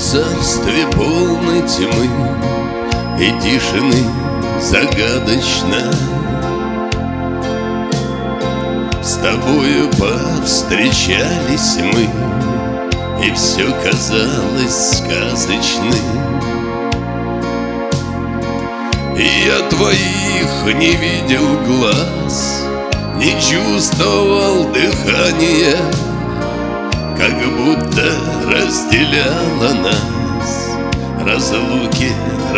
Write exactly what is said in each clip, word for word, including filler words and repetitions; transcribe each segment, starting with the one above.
царстве полной тьмы и тишины загадочной с тобою повстречались мы, и все казалось сказочным. И я твоих не видел глаз, не чувствовал дыхания, как будто разделяло нас разлуки,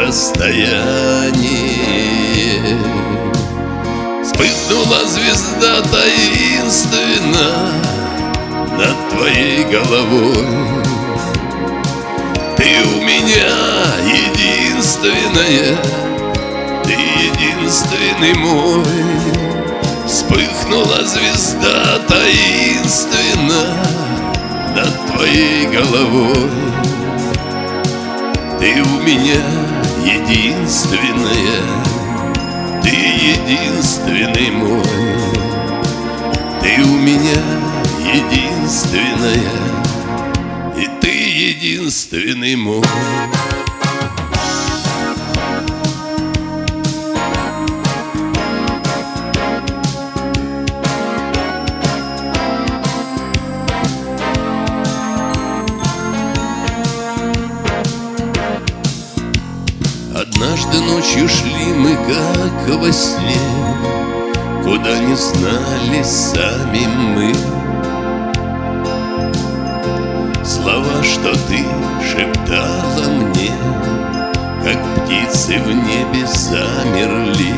расстояние. Вспыхнула звезда таинственно над твоей головой. Ты у меня единственная, ты единственный мой. Вспыхнула звезда таинственно над твоей головой. Ты у меня единственная, ты единственный мой. Ты у меня единственная, и ты единственный мой. Однажды ночью шли мы, как во сне, куда не знали сами мы. Слова, что ты шептала мне, как птицы в небе замерли.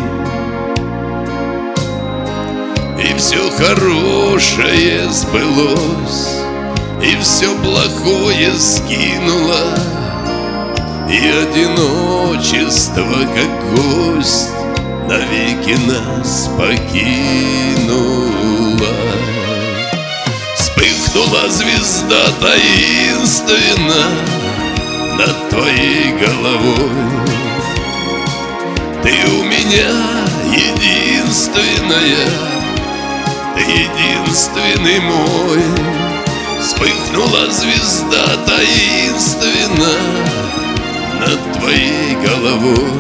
И все хорошее сбылось, и все плохое скинуло, и одиночество, как гость, навеки нас покинуло. Вспыхнула звезда таинственно над твоей головой. Ты у меня единственная, ты единственный мой. Вспыхнула звезда таинственно над твоей головой.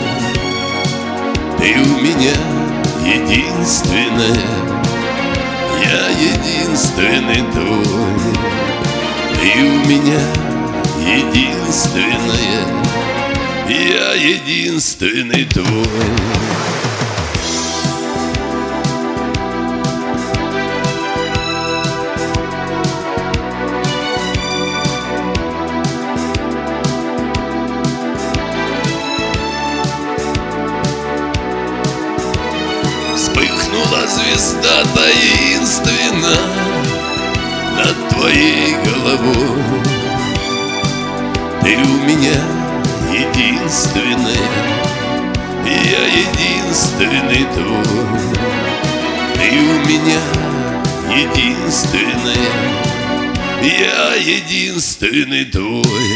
Ты у меня единственная, я единственный твой. Ты у меня единственная, я единственный твой. Вспыхнула звезда таинственно над твоей головой. Ты у меня единственная, я единственный твой. Ты у меня единственная, я единственный твой.